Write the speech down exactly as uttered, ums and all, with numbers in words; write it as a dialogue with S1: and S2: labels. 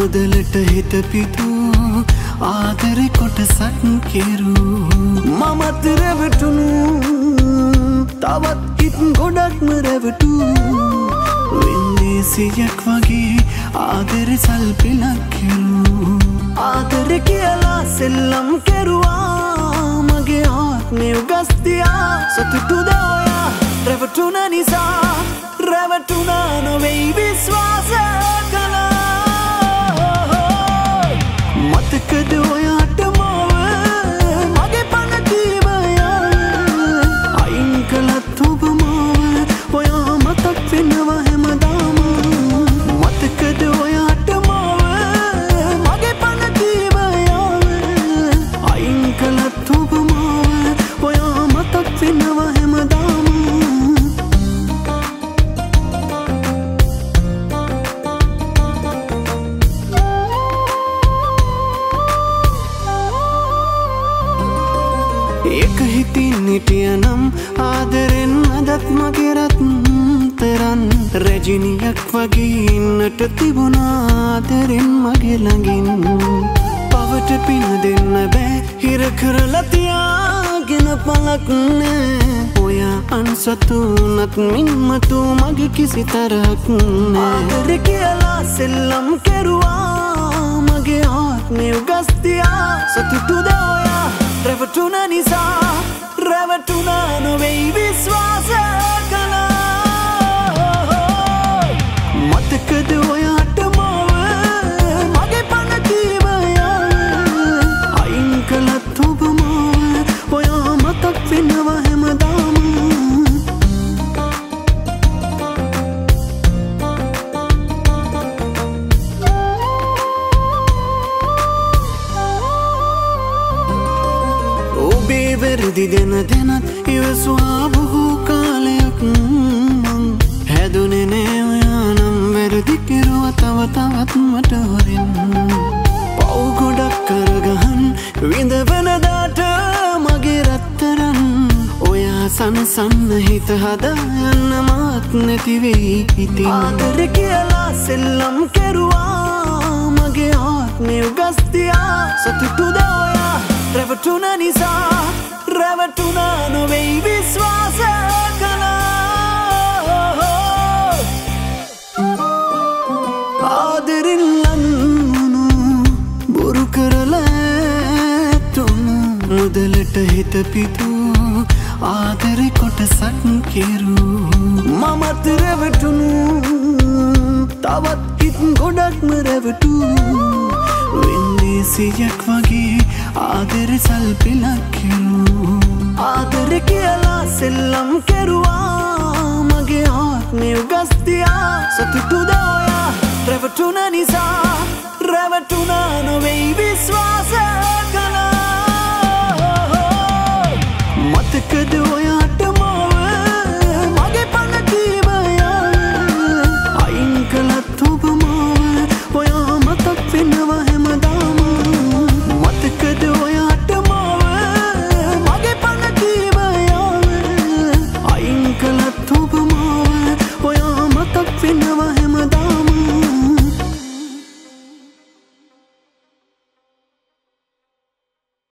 S1: මුදලට හිත පිතු ආදරේ කොටසක් කෙරු මමත් රැවටුණු තවත් හිත් ගොඩක්ම රැවටු වින්දේසියක් වගේ ආදරේ සල්පිලක් කෙරු ආදරේ කියලා සෙල්ලම් කෙරුවා මගේ ආත්මය උගස්තියා සතුටුද ඔයා රැවටුණ නිසා රැවටුණා නොවෙයි විශ්වාස කළා මතකද ඔයාට මාව මගේ පනතීම අයින් කළත් ඔබ මාව ඔයා මතක් වෙනවා හැමදාම මතකද ඔයාට මාව මගේ පනතීම අයින් කළත් ඔබ මාව ඔයා මතක් වෙනවා හැමදාම එක හිතින් හිටියනම් ආදරෙන් අදත් මගේ රත්තරන් රැජිනියක් වගේ ඉන්නට තිබුණා ආදරෙන් මගේ ළඟින් පවට පින දෙන්න බෑ හිර කරලා තියාගෙන පලක් නෑ ඔයා අන්සතුනත් මින්මතු මගේ කිසි තරහක් නෑ ආදරේ කියලා සෙල්ලම් කෙරුවා මගේ ආත්මය උගස්තියා සතුටුද ඔයා රැවටුණ නිසා රැවටුණා නොවෙයි විශ්වාස කළා මතකද ඔයාට මාව මගේ පනතීම අයින් කළත් ඔබ මාව ඔයා මතක් වෙනවා හැමදාම ඔබේ වැරදි දෙන දෙනත් ඉවසුවා බොහෝ කාලයක් මං හැදුනේ නෑ ඔයා නම් වැරදි කෙරුවා තව තවත් මට හොරෙන් පව් ගොඩක් කරගහන් විඳවනදාට මගේ රත්තරන් ඔයා සනසන්න හිත හදායන්න මාත් නැති වෙයි ඉතින් ආදරේ කියලා සෙල්ලම් කෙරුවා මගේ ආත්මය උගස්තියා සතුටුද ඔයා රැවටුණ නිසා රැවටුණා නොවෙයි විශ්වාස කළා ආදරෙන් ලන්වුණු බොරු කරලා තුණු මුදලට හිත පිතු ආදරේ කොටසක් කෙරු මමත් රැවටුණු තවත් හිත් ගොඩක්ම රැවටු වින්දේසියක් වගේ ආදරේ සල්පිලක් කෙරු ආදරේ කියලා සෙල්ලම් කෙරුවා මගේ ආත්මය උගස්තියා සතුටු